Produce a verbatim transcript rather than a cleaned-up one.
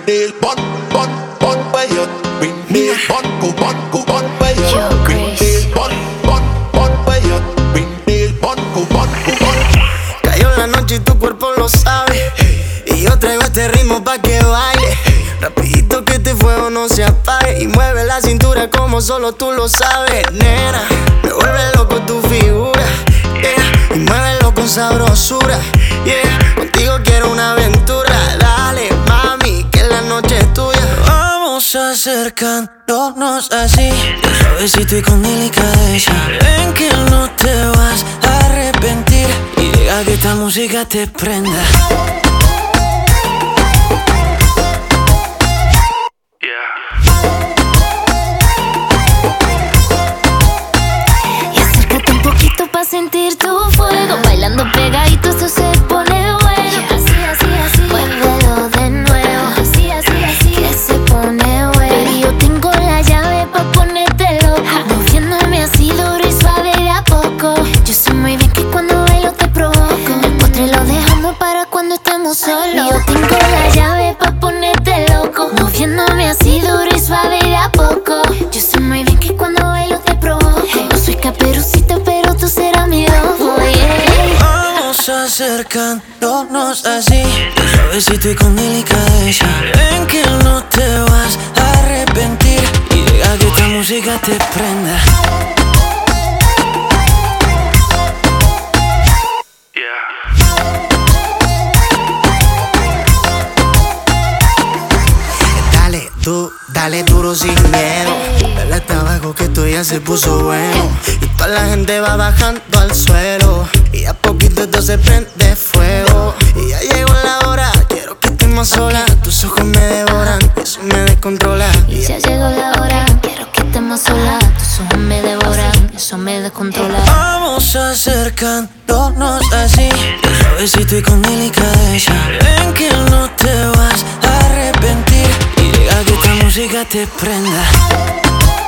nail bun, bun, bun where you bring nail bun, go bun, go bun where you bring nail bun, bun, bun where you bring nail bun, go bun, go bun. Cayó la noche y tu cuerpo lo sabe, y yo traigo este ritmo pa' que baile. Rapidito que este fuego no se apague, y mueve la cintura como solo tú lo sabes, nena. Me vuelve loco tu figura, yeah, y muévelo con sabrosura, yeah. Contigo quiero una aventura, dale mami, que la noche es tuya. Vamos acercándonos así, suavecito y con delicadeza. Ven que no te vas a arrepentir, y deja que esta música te prenda. Pa' sentir tu fuego, bailando pegadito esto se pone bueno. Así, así, así, muévelo de nuevo. Así, así, así, que se pone bueno. Baby, yo tengo la llave pa' ponerte loco, moviéndome así duro y suave de a poco. Yo sé muy bien que cuando bailo te provoco, el postre lo dejamos para cuando estemos solos. Yo tengo la llave pa' ponerte loco, moviéndome así duro y suave de a poco. Yo sé muy bien que cuando bailo te provoco. No soy Caperucita, pero tú serás mi lobo, yeah. Vamos acercándonos así, suavecito y con delicadeza. Ven que no te vas a arrepentir, y deja que esta música te prenda. Dale, tú, dale duro sin miedo. Dale hasta abajo que esto ya se puso bueno, y toda la gente va bajando al suelo, y a poquito esto se prende fuego. Y ya llegó la hora, quiero que estemos solas. Tus ojos me devoran, eso me descontrola. Y ya llegó la hora, quiero que estemos solas. Tus ojos me devoran, eso me descontrola. Vamos acercándonos así, suavecito y con delicadeza. Ven que no te vas a arrepentir, y deja que esta música te prenda.